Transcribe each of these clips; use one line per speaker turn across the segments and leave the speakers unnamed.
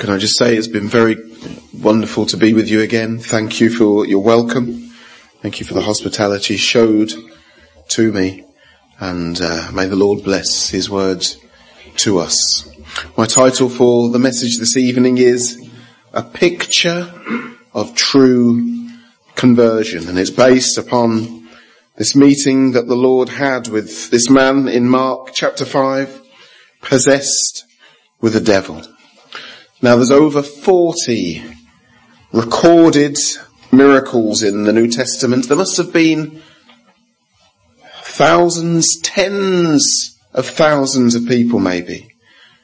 Can I just say it's been very wonderful to be with you again. Thank you for your welcome. Thank you for the hospitality showed to me. And may the Lord bless his words to us. My title for the message this evening is A Picture of True Conversion. And it's based upon this meeting that the Lord had with this man in Mark chapter 5, possessed with a devil. Now there's over 40 recorded miracles in the New Testament. There must have been thousands, tens of thousands of people maybe,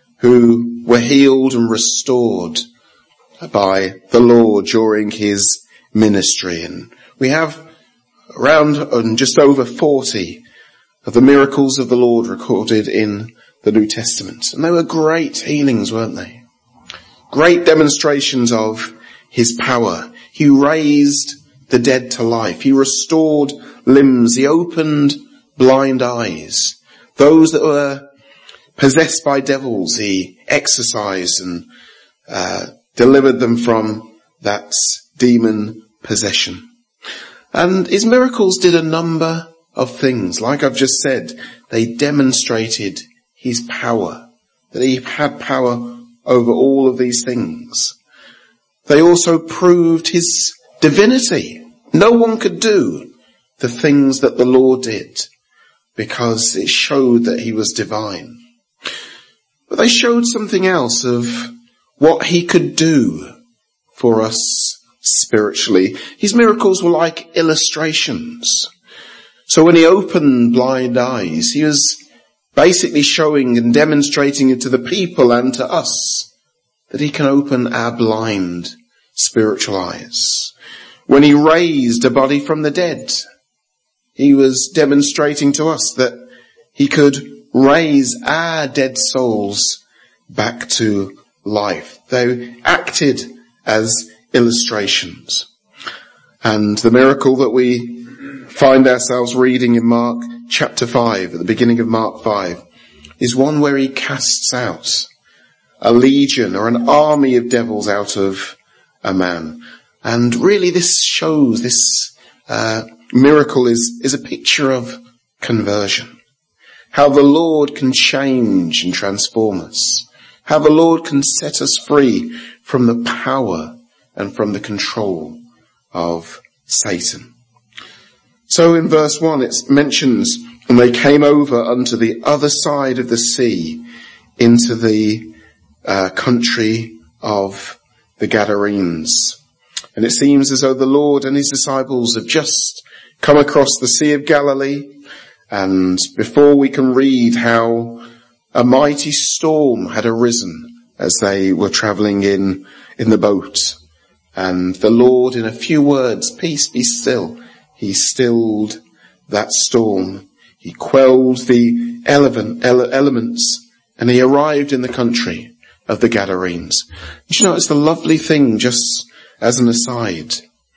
who were healed and restored by the Lord during his ministry. And we have around just over 40 of the miracles of the Lord recorded in the New Testament. And they were great healings, weren't they? Great demonstrations of his power. He raised the dead to life. He restored limbs. He opened blind eyes. Those that were possessed by devils, he exorcised and delivered them from that demon possession. And his miracles did a number of things. Like I've just said, they demonstrated his power, that he had power over all of these things. They also proved his divinity. No one could do the things that the Lord did because it showed that he was divine. But they showed something else of what he could do for us spiritually. His miracles were like illustrations. So when he opened blind eyes, he was basically showing and demonstrating it to the people and to us that he can open our blind spiritual eyes. When he raised a body from the dead, he was demonstrating to us that he could raise our dead souls back to life. They acted as illustrations. And the miracle that we find ourselves reading in Mark chapter 5, at the beginning of Mark 5, is one where he casts out a legion or an army of devils out of a man. And really this shows, this miracle is a picture of conversion. How the Lord can change and transform us. How the Lord can set us free from the power and from the control of Satan. So in verse 1 it mentions, and they came over unto the other side of the sea into the country of the Gadarenes. And it seems as though the Lord and his disciples have just come across the Sea of Galilee. And before we can read how a mighty storm had arisen as they were travelling in the boat. And the Lord, in a few words, peace be still, he stilled that storm. He quelled the elements, and he arrived in the country of the Gadarenes. Do you know, it's the lovely thing, just as an aside.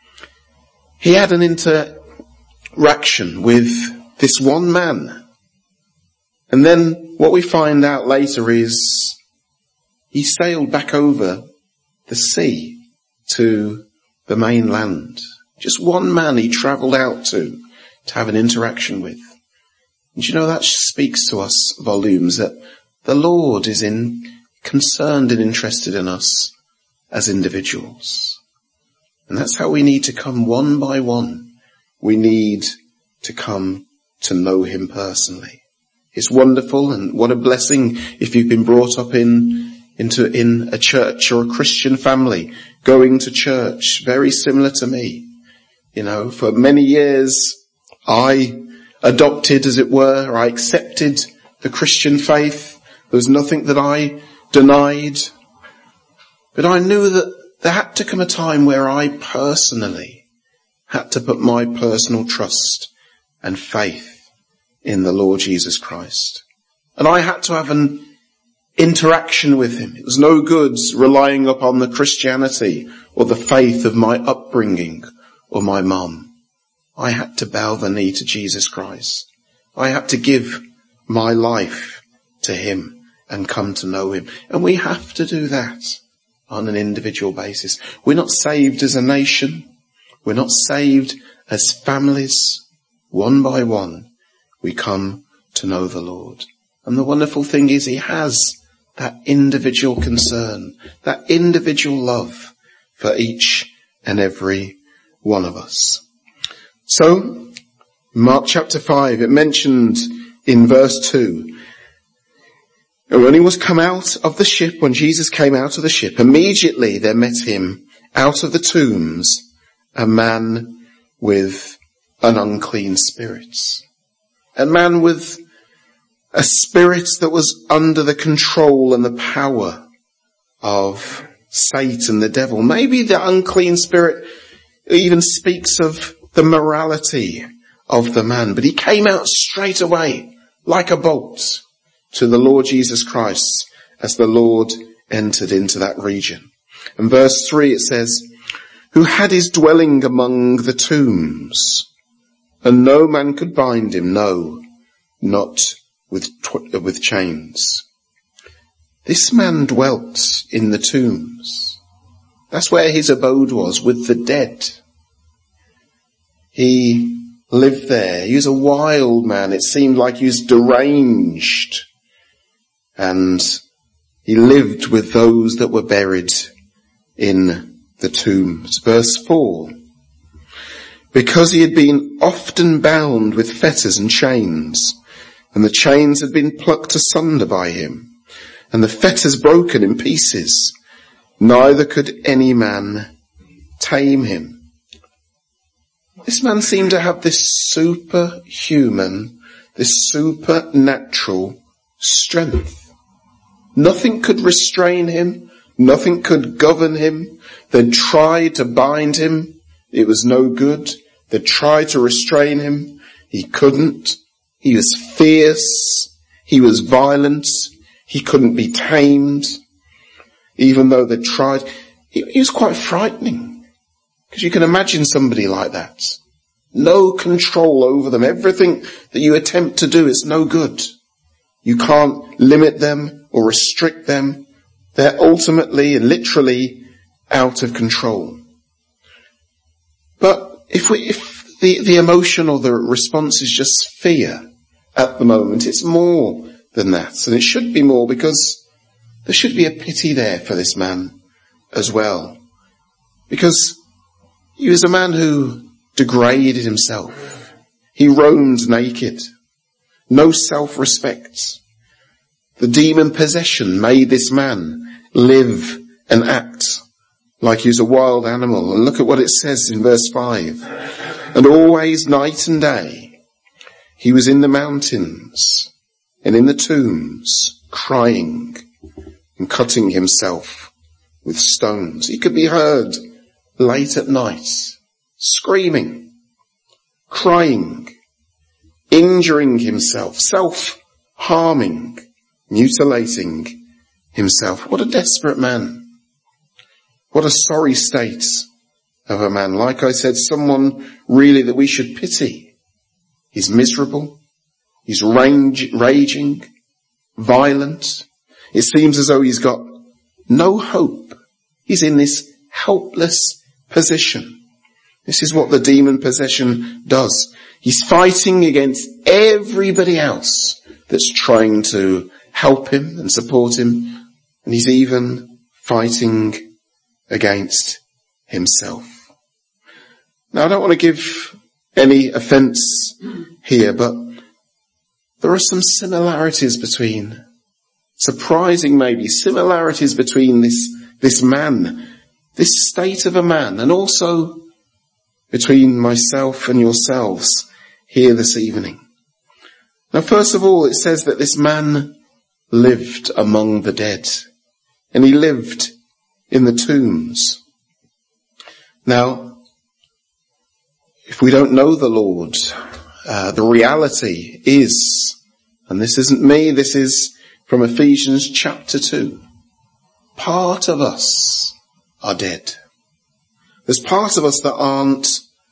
He had an interaction with this one man. And then what we find out later is he sailed back over the sea to the mainland. Just one man he travelled out to have an interaction with. And you know, that speaks to us volumes that the Lord is concerned and interested in us as individuals. And that's how we need to come one by one. We need to come to know him personally. It's wonderful, and what a blessing if you've been brought up in a church or a Christian family, going to church, very similar to me. You know, for many years I adopted, as it were, I accepted the Christian faith. There was nothing that I denied. But I knew that there had to come a time where I personally had to put my personal trust and faith in the Lord Jesus Christ. And I had to have an interaction with him. It was no good relying upon the Christianity or the faith of my upbringing or my mum. I had to bow the knee to Jesus Christ. I had to give my life to him and come to know him. And we have to do that. on an individual basis. We're not saved as a nation. We're not saved as families. One by one, we come to know the Lord. And the wonderful thing is he has that individual concern, that individual love for each and every one of us. So, Mark chapter 5, it mentioned in verse 2, and when he was come out of the ship, when Jesus came out of the ship, immediately there met him out of the tombs a man with an unclean spirit. A man with a spirit that was under the control and the power of Satan, the devil. Maybe the unclean spirit even speaks of the morality of the man, but he came out straight away like a bolt to the Lord Jesus Christ as the Lord entered into that region. And verse 3 it says, who had his dwelling among the tombs, and no man could bind him, no, not with chains. This man dwelt in the tombs. That's where his abode was, with the dead. He lived there. He was a wild man. It seemed like he was deranged. And he lived with those that were buried in the tombs. Verse 4. Because he had been often bound with fetters and chains, and the chains had been plucked asunder by him, and the fetters broken in pieces, neither could any man tame him. This man seemed to have this superhuman, this supernatural strength. Nothing could restrain him. Nothing could govern him. They'd tried to bind him. It was no good. They tried to restrain him. He couldn't. He was fierce. He was violent. He couldn't be tamed. Even though they tried. He was quite frightening. Because you can imagine somebody like that. No control over them. Everything that you attempt to do is no good. You can't limit them or restrict them. They're ultimately and literally out of control. But if the emotion or the response is just fear at the moment, it's more than that. And it should be more, because there should be a pity there for this man as well. Because he was a man who degraded himself. He roamed naked. No self-respect. The demon possession made this man live and act like he was a wild animal. And look at what it says in verse 5. And always night and day he was in the mountains and in the tombs, crying and cutting himself with stones. He could be heard late at night, screaming, crying, injuring himself, self-harming, mutilating himself. What a desperate man. What a sorry state of a man. Like I said, someone really that we should pity. He's miserable. He's raging, violent. It seems as though he's got no hope. He's in this helpless position. This is what the demon possession does. He's fighting against everybody else that's trying to help him and support him. And he's even fighting against himself. Now, I don't want to give any offence here, but there are some similarities between, surprising maybe, similarities between this man, this state of a man, and also between myself and yourselves here this evening. Now, first of all, it says that this man lived among the dead, and he lived in the tombs. Now, if we don't know the Lord, the reality is, and this isn't me, this is from Ephesians chapter 2, part of us are dead. There's part of us that aren't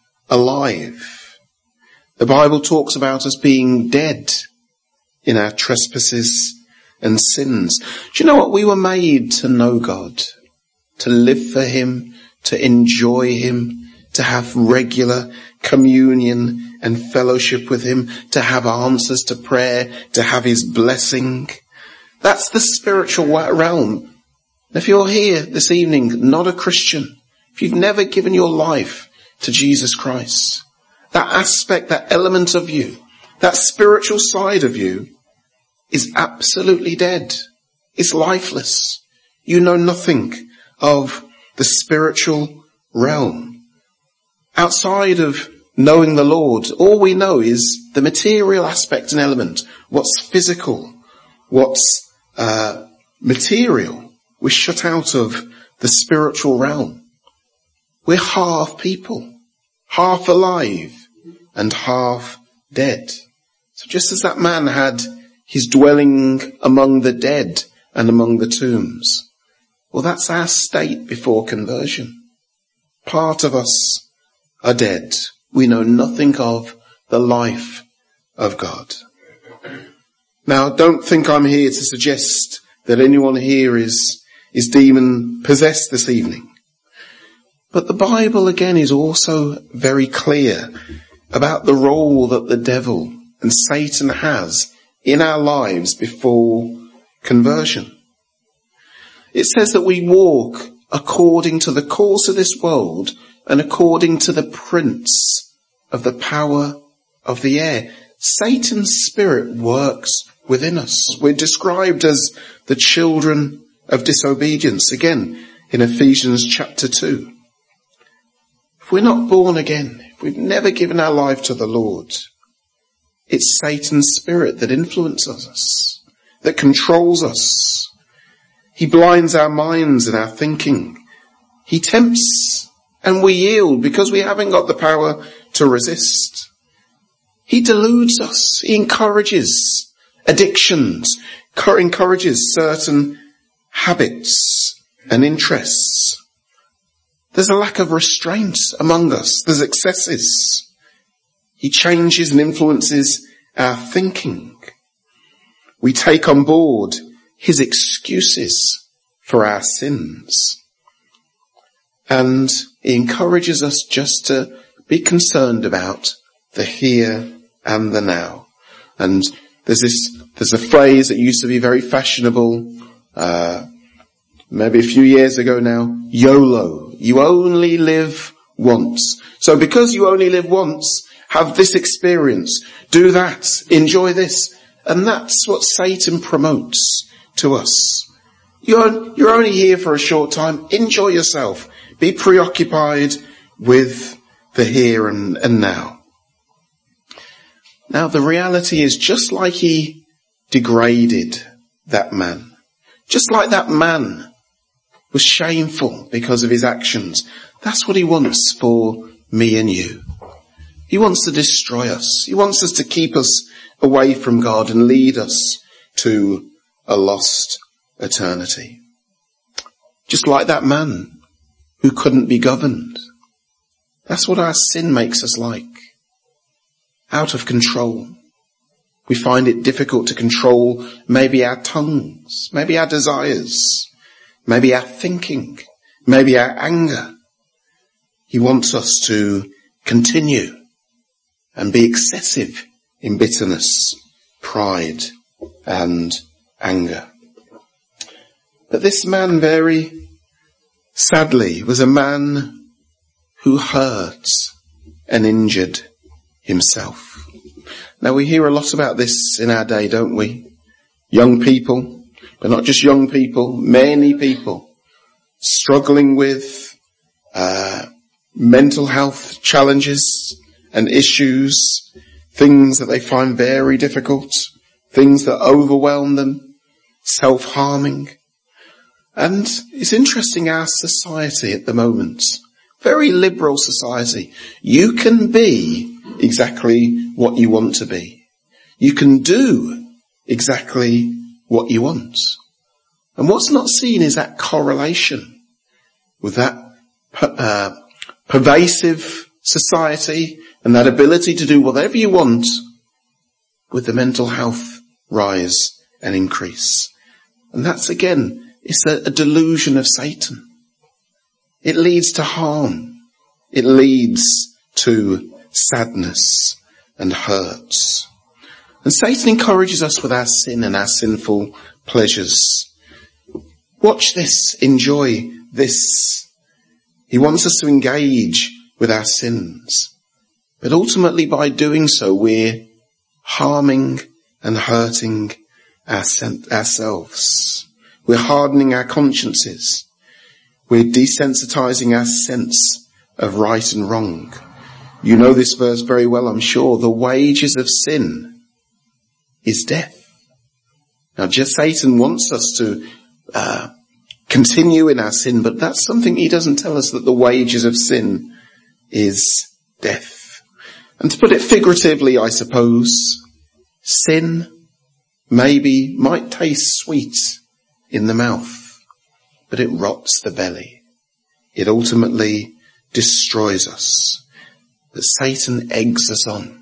alive. The Bible talks about us being dead in our trespasses and sins. Do you know what? We were made to know God. to live for him, to enjoy him, to have regular communion and fellowship with him, to have answers to prayer, to have his blessing. That's the spiritual realm. If you're here this evening, not a Christian, if you've never given your life to Jesus Christ, that aspect, that element of you, that spiritual side of you is absolutely dead. It's lifeless. You know nothing of the spiritual realm. Outside of knowing the Lord, all we know is the material aspect and element, what's physical, what's material. We're shut out of the spiritual realm. We're half people, half alive and half dead. So just as that man had his dwelling among the dead and among the tombs, well, that's our state before conversion. Part of us are dead. We know nothing of the life of God. Now, don't think I'm here to suggest that anyone here is demon possessed this evening. But the Bible again is also very clear about the role that the devil and Satan has in our lives before conversion. It says that we walk according to the course of this world and according to the prince of the power of the air. Satan's spirit works within us. We're described as the children of disobedience, again in Ephesians chapter 2. If we're not born again, if we've never given our life to the Lord, it's Satan's spirit that influences us, that controls us. He blinds our minds and our thinking. He tempts and we yield because we haven't got the power to resist. He deludes us. He encourages addictions, encourages certain habits and interests. There's a lack of restraint among us. There's excesses. He changes and influences our thinking. We take on board his excuses for our sins. And he encourages us just to be concerned about the here and the now. And there's a phrase that used to be very fashionable, maybe a few years ago now, YOLO. You only live once. So because you only live once, have this experience, do that, enjoy this. And that's what Satan promotes to us. You're only here for a short time. Enjoy yourself. Be preoccupied with the here and now. Now the reality is, just like he degraded that man, just like that man was shameful because of his actions, that's what he wants for me and you. He wants to destroy us. He wants us to keep us away from God and lead us to a lost eternity. Just like that man who couldn't be governed. That's what our sin makes us like. Out of control. We find it difficult to control maybe our tongues, maybe our desires, maybe our thinking, maybe our anger. He wants us to continue and be excessive in bitterness, pride, and anger. But this man, very sadly, was a man who hurt and injured himself. Now we hear a lot about this in our day, don't we? Young people, but not just young people, many people struggling with mental health challenges and issues, things that they find very difficult, things that overwhelm them, self-harming. And it's interesting, our society at the moment, very liberal society, you can be exactly what you want to be. You can do exactly what you want. And what's not seen is that correlation with that pervasive society and that ability to do whatever you want with the mental health rise and increase. And that's again, it's a delusion of Satan. it leads to harm. It leads to sadness and hurt. And Satan encourages us with our sin and our sinful pleasures. Watch this, enjoy this. He wants us to engage with our sins. But ultimately by doing so, we're harming and hurting ourselves. We're hardening our consciences. We're desensitizing our sense of right and wrong. You know this verse very well, I'm sure. The wages of sin is death. Now, just Satan wants us to continue in our sin, but that's something he doesn't tell us, that the wages of sin is death. And to put it figuratively, I suppose, sin might taste sweet in the mouth, but it rots the belly. It ultimately destroys us. But Satan eggs us on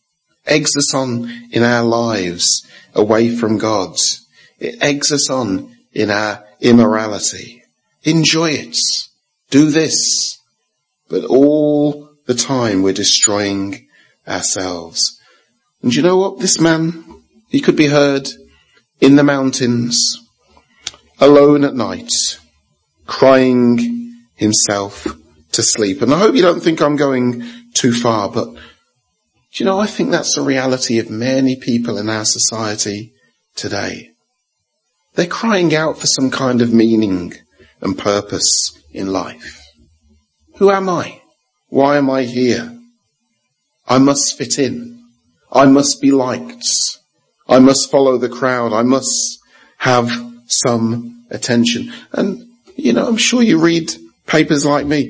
in our lives away from God. It eggs us on in our immorality. Enjoy it. Do this. But all the time we're destroying ourselves. And you know what? This man, he could be heard in the mountains, alone at night, crying himself to sleep. And I hope you don't think I'm going too far, but do you know, I think that's the reality of many people in our society today. They're crying out for some kind of meaning and purpose in life. Who am I? Why am I here? I must fit in. I must be liked. I must follow the crowd. I must have some attention. And, you know, I'm sure you read papers like me,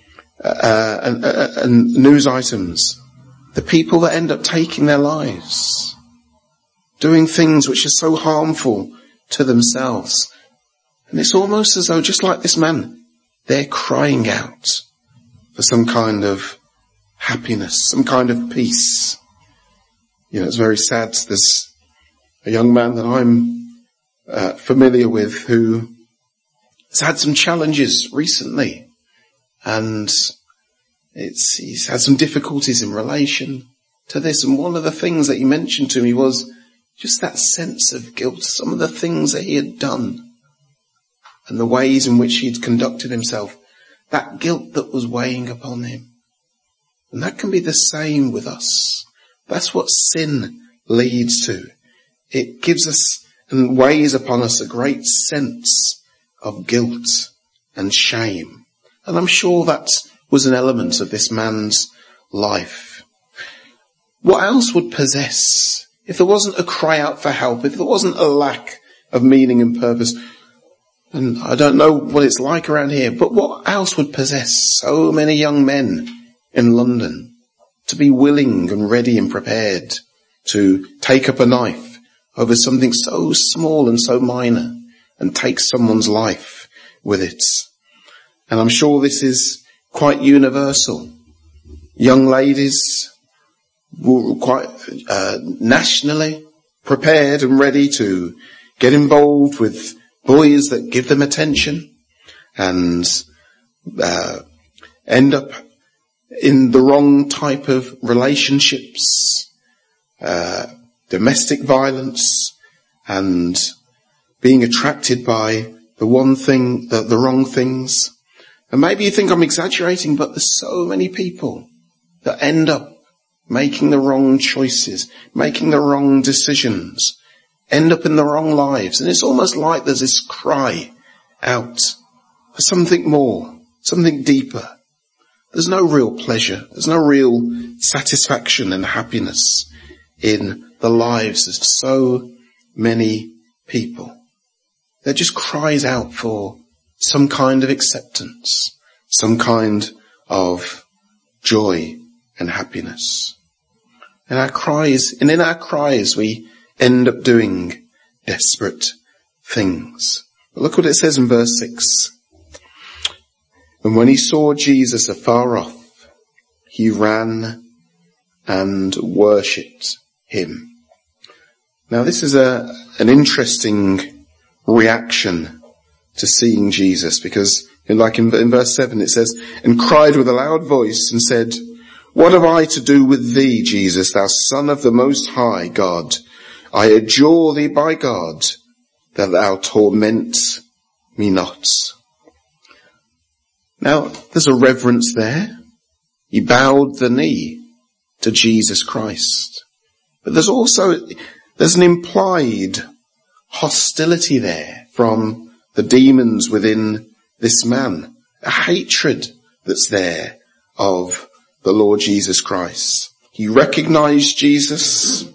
and news items. The people that end up taking their lives, doing things which are so harmful to themselves. And it's almost as though, just like this man, they're crying out for some kind of happiness, some kind of peace. You know, it's very sad. There's a young man that I'm familiar with who has had some challenges recently, and he's had some difficulties in relation to this. And one of the things that he mentioned to me was just that sense of guilt, some of the things that he had done and the ways in which he'd conducted himself, that guilt that was weighing upon him. And that can be the same with us. That's what sin leads to. It gives us and weighs upon us a great sense of guilt and shame. And I'm sure that was an element of this man's life. What else would possess, if there wasn't a cry out for help, if there wasn't a lack of meaning and purpose? And I don't know what it's like around here, but what else would possess so many young men in London to be willing and ready and prepared to take up a knife over something so small and so minor and take someone's life with it? And I'm sure this is quite universal. Young ladies were quite nationally prepared and ready to get involved with boys that give them attention and end up in the wrong type of relationships, domestic violence, and being attracted by the wrong things. And maybe you think I'm exaggerating, but there's so many people that end up making the wrong choices, making the wrong decisions, end up in the wrong lives. And it's almost like there's this cry out for something more, something deeper. There's no real pleasure. There's no real satisfaction and happiness in the lives of so many people. There just cries out for some kind of acceptance, some kind of joy and happiness. And in our cries we end up doing desperate things. But look what it says in verse 6. And when he saw Jesus afar off, he ran and worshipped him. Now this is an interesting reaction to seeing Jesus, because Like in verse 7 it says, and cried with a loud voice and said, what have I to do with thee, Jesus, thou Son of the Most High God? I adjure thee by God that thou torment me not. Now, there's a reverence there. He bowed the knee to Jesus Christ. But there's an implied hostility there from the demons within this man. A hatred that's there of the Lord Jesus Christ. He recognized Jesus.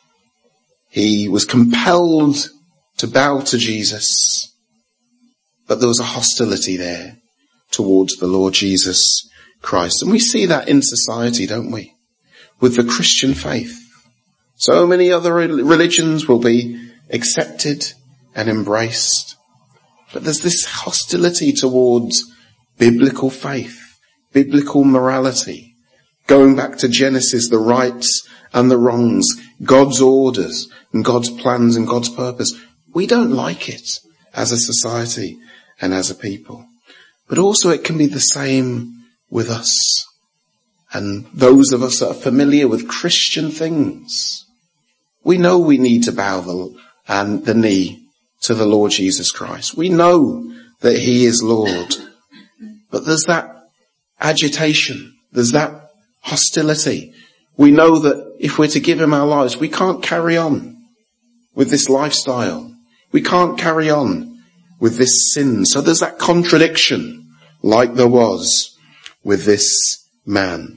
He was compelled to bow to Jesus. But there was a hostility there towards the Lord Jesus Christ. And we see that in society, don't we? With the Christian faith. So many other religions will be accepted and embraced. But there's this hostility towards biblical faith, biblical morality. Going back to Genesis, the rights and the wrongs, God's orders and God's plans and God's purpose. We don't like it as a society and as a people. But also it can be the same with us. And those of us that are familiar with Christian things, we know we need to bow the knee to the Lord Jesus Christ. We know that he is Lord. But there's that agitation. There's that hostility. We know that if we're to give him our lives, we can't carry on with this lifestyle. We can't carry on with this sin. So there's that contradiction like there was with this man.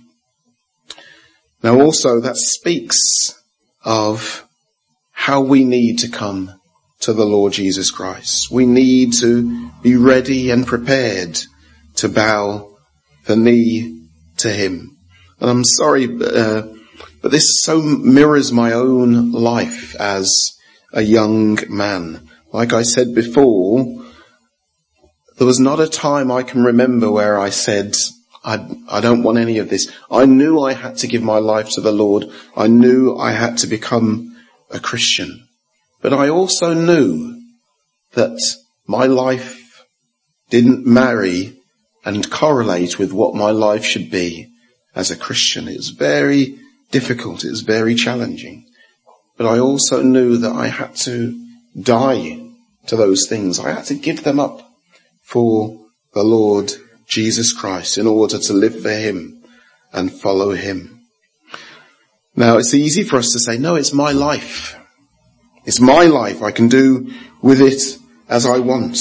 Now also that speaks of how we need to come to the Lord Jesus Christ. We need to be ready and prepared to bow the knee to him. And I'm sorry, but this so mirrors my own life as a young man. Like I said before, there was not a time I can remember where I said, I don't want any of this. I knew I had to give my life to the Lord. I knew I had to become a Christian. But I also knew that my life didn't marry and correlate with what my life should be as a Christian. It was very difficult. It was very challenging. But I also knew that I had to die to those things. I had to give them up for the Lord Jesus Christ in order to live for him and follow him. Now, it's easy for us to say, no, it's my life. It's my life. I can do with it as I want.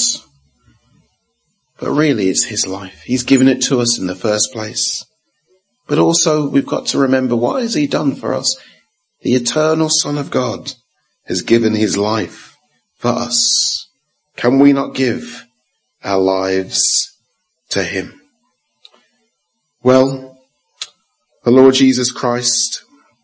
But really, it's his life. He's given it to us in the first place. But also, we've got to remember, what has he done for us? The eternal Son of God has given his life for us. Can we not give our lives to him? Well, the Lord Jesus Christ,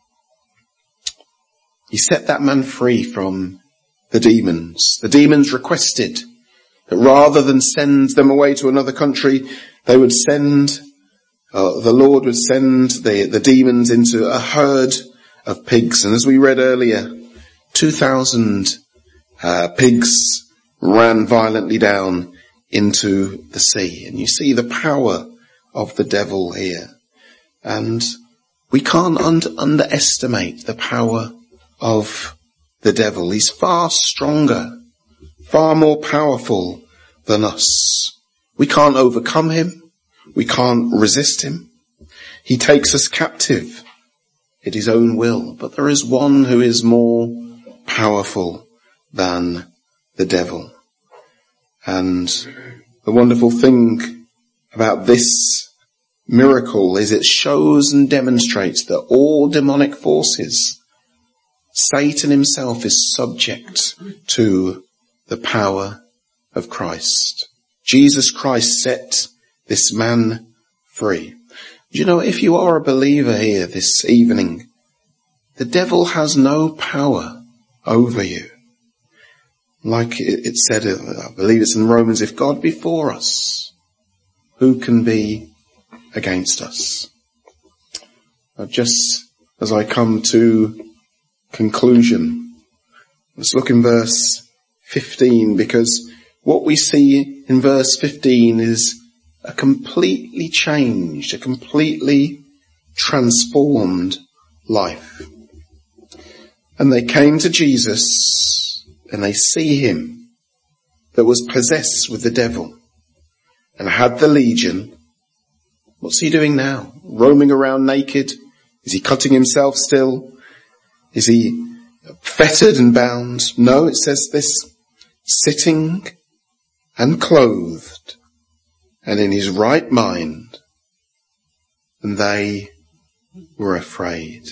he set that man free from the demons. The demons requested that rather than send them away to another country, they would the Lord would send the demons into a herd of pigs. And as we read earlier, 2,000 pigs ran violently down into the sea. And you see the power of the devil here. And we can't underestimate the power of the devil. He's far stronger, far more powerful than us. We can't overcome him. We can't resist him. He takes us captive at his own will. But there is one who is more powerful than the devil. And the wonderful thing about this miracle is it shows and demonstrates that all demonic forces, Satan himself is subject to the power of Christ. Jesus Christ set this man free. Do you know, if you are a believer here this evening, the devil has no power over you. Like it said, I believe it's in Romans, if God be for us, who can be against us? Just as I come to conclusion, let's look in verse 15, because what we see in verse 15 is a completely changed, a completely transformed life. And they came to Jesus and they see him that was possessed with the devil and had the legion. What's he doing now? Roaming around naked? Is he cutting himself still? Is he fettered and bound? No, it says this, sitting and clothed and in his right mind. And they were afraid.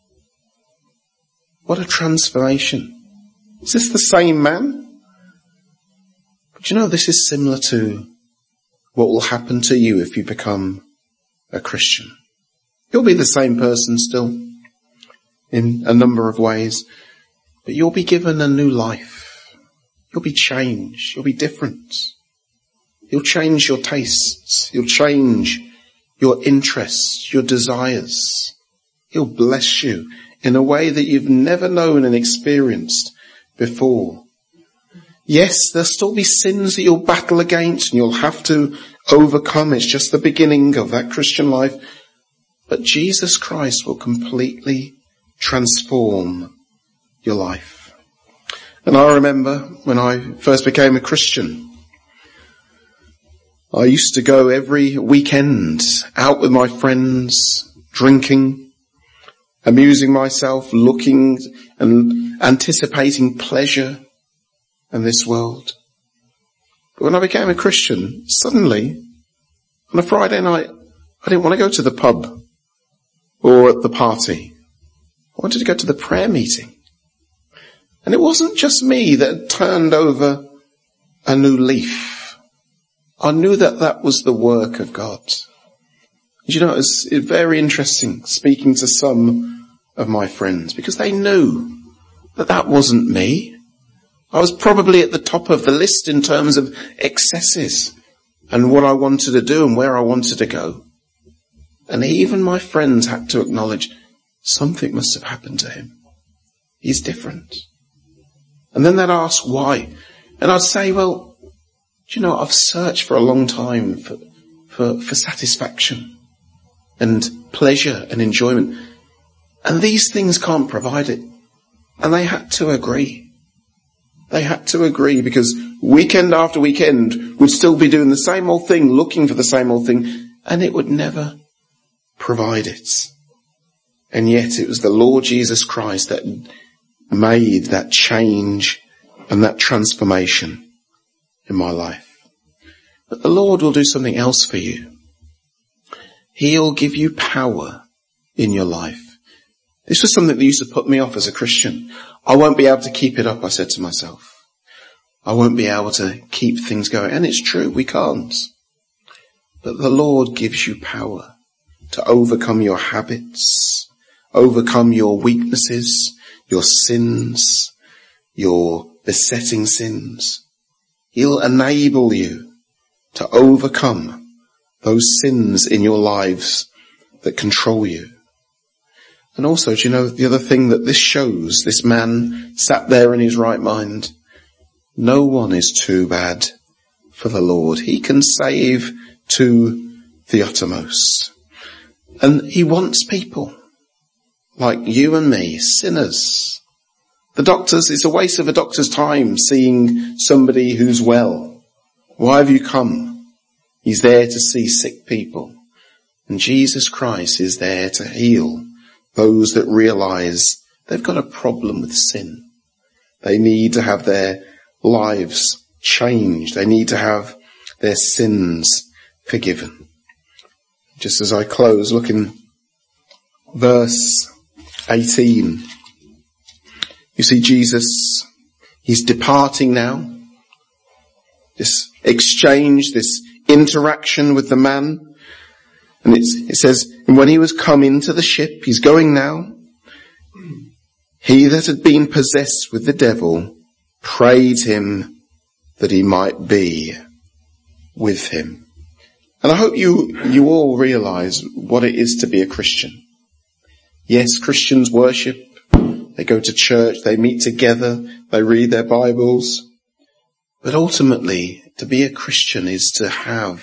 What a transformation. Is this the same man? But you know, this is similar to what will happen to you if you become a Christian. You'll be the same person still in a number of ways, but you'll be given a new life. You'll be changed. You'll be different. You'll change your tastes. You'll change your interests, your desires. He'll bless you in a way that you've never known and experienced before. Yes, there'll still be sins that you'll battle against and you'll have to overcome. It's just the beginning of that Christian life. But Jesus Christ will completely transform your life. And I remember when I first became a Christian, I used to go every weekend out with my friends, drinking, amusing myself, looking and anticipating pleasure in this world. But when I became a Christian, suddenly, on a Friday night, I didn't want to go to the pub or at the party. I wanted to go to the prayer meeting. And it wasn't just me that had turned over a new leaf. I knew that that was the work of God. You know, it's very interesting speaking to some of my friends because they knew that that wasn't me. I was probably at the top of the list in terms of excesses and what I wanted to do and where I wanted to go. And even my friends had to acknowledge something must have happened to him. He's different. And then they'd ask why. And I'd say, well, you know, I've searched for a long time for satisfaction and pleasure and enjoyment. And these things can't provide it. And they had to agree. They had to agree because weekend after weekend would still be doing the same old thing, looking for the same old thing, and it would never provide it. And yet it was the Lord Jesus Christ that made that change and that transformation in my life. But the Lord will do something else for you. He'll give you power in your life. This was something that used to put me off as a Christian. I won't be able to keep it up, I said to myself. I won't be able to keep things going. And it's true, we can't. But the Lord gives you power to overcome your habits, overcome your weaknesses, your sins, your besetting sins. He'll enable you to overcome those sins in your lives that control you. And also, do you know, the other thing that this shows, this man sat there in his right mind. No one is too bad for the Lord. He can save to the uttermost. And he wants people like you and me, sinners. The doctors, it's a waste of a doctor's time seeing somebody who's well. Why have you come? He's there to see sick people. And Jesus Christ is there to heal those that realize they've got a problem with sin. They need to have their lives changed. They need to have their sins forgiven. Just as I close, look in verse 18. You see Jesus, he's departing now. This exchange, this interaction with the man. And it says, and when he was come into the ship, he's going now. He that had been possessed with the devil prayed him that he might be with him. And I hope you all realize what it is to be a Christian. Yes, Christians worship. They go to church. They meet together. They read their Bibles. But ultimately, to be a Christian is to have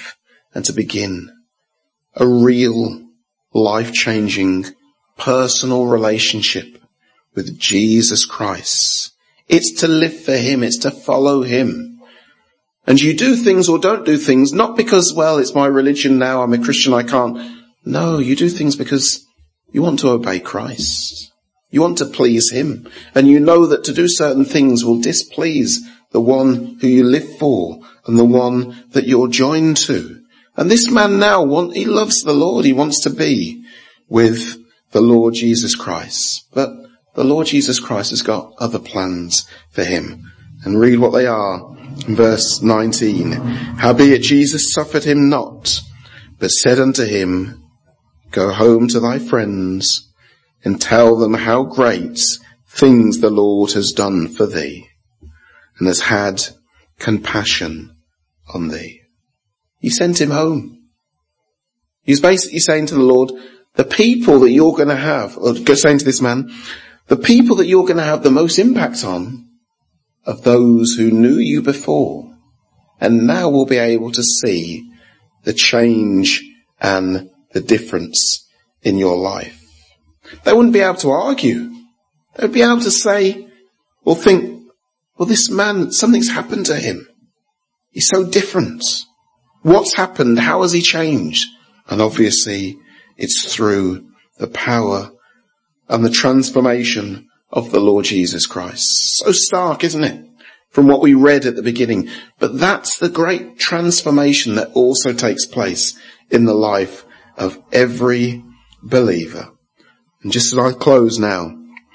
and to begin a real, life-changing, personal relationship with Jesus Christ. It's to live for him. It's to follow him. And you do things or don't do things, not because, well, it's my religion now, I'm a Christian, I can't. No, you do things because you want to obey Christ. You want to please him. And you know that to do certain things will displease the one who you live for and the one that you're joined to. And this man now, he loves the Lord. He wants to be with the Lord Jesus Christ. But the Lord Jesus Christ has got other plans for him. And read what they are in verse 19. Howbeit Jesus suffered him not, but said unto him, Go home to thy friends, and tell them how great things the Lord has done for thee, and has had compassion on thee. He sent him home. He's basically saying to the Lord, the people that you're going to have, or saying to this man, the people that you're going to have the most impact on are those who knew you before, and now will be able to see the change and the difference in your life. They wouldn't be able to argue. They would be able to say, or think, well, this man, something's happened to him. He's so different. What's happened? How has he changed? And obviously, it's through the power and the transformation of the Lord Jesus Christ. So stark, isn't it? From what we read at the beginning. But that's the great transformation that also takes place in the life of every believer. And just as I close now,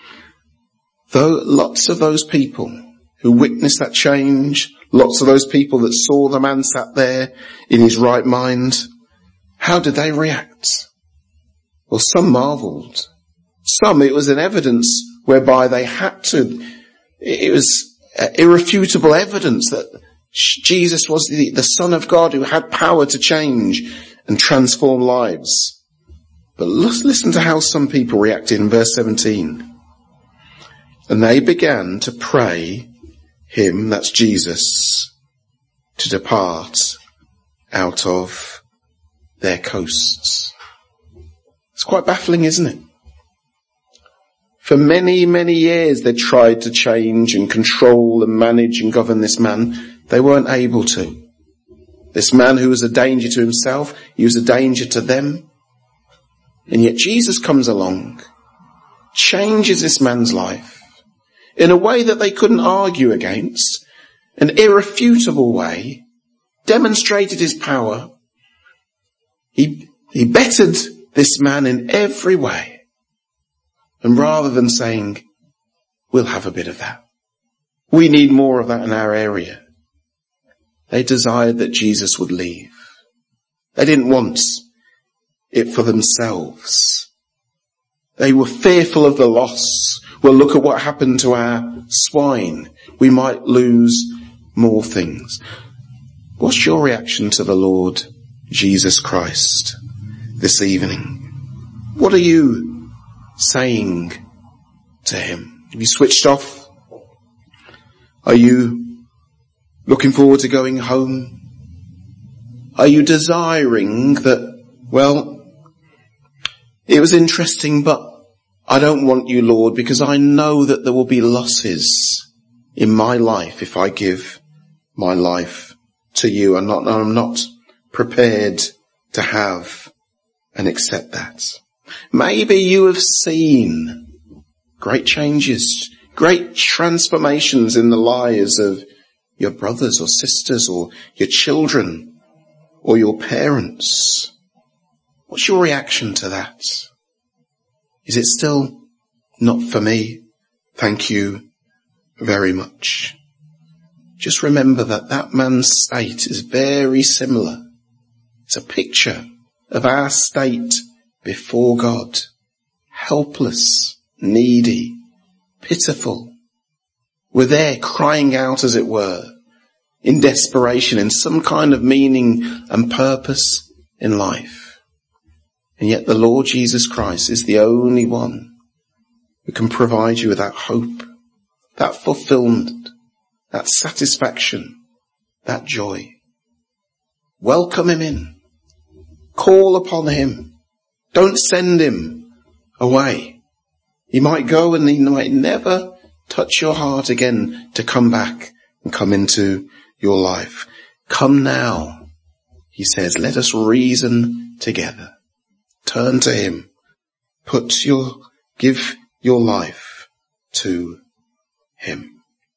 though lots of those people who witnessed that change, lots of those people that saw the man sat there in his right mind, how did they react? Well, some marvelled. Some, it was an evidence whereby they had to, it was irrefutable evidence that Jesus was the Son of God who had power to change and transform lives. But listen to how some people reacted in verse 17. And they began to pray him, that's Jesus, to depart out of their coasts. It's quite baffling, isn't it? For many, many years they tried to change and control and manage and govern this man. They weren't able to. This man who was a danger to himself, he was a danger to them. And yet Jesus comes along, changes this man's life in a way that they couldn't argue against, an irrefutable way, demonstrated his power. He bettered this man in every way. And rather than saying, we'll have a bit of that, we need more of that in our area, they desired that Jesus would leave. They didn't want it for themselves. They were fearful of the loss. Well, look at what happened to our swine. We might lose more things. What's your reaction to the Lord Jesus Christ this evening? What are you saying to him? Have you switched off? Are you looking forward to going home? Are you desiring that, well, it was interesting, but I don't want you, Lord, because I know that there will be losses in my life if I give my life to you. I'm not prepared to have and accept that. Maybe you have seen great changes, great transformations in the lives of your brothers or sisters or your children or your parents. What's your reaction to that? Is it still not for me? Thank you very much. Just remember that man's state is very similar. It's a picture of our state before God. Helpless, needy, pitiful. We're there crying out, as it were, in desperation, in some kind of meaning and purpose in life. And yet the Lord Jesus Christ is the only one who can provide you with that hope, that fulfillment, that satisfaction, that joy. Welcome him in. Call upon him. Don't send him away. He might go and he might never touch your heart again to come back and come into your life. Come now, he says, let us reason together. Turn to him. Give your life to him.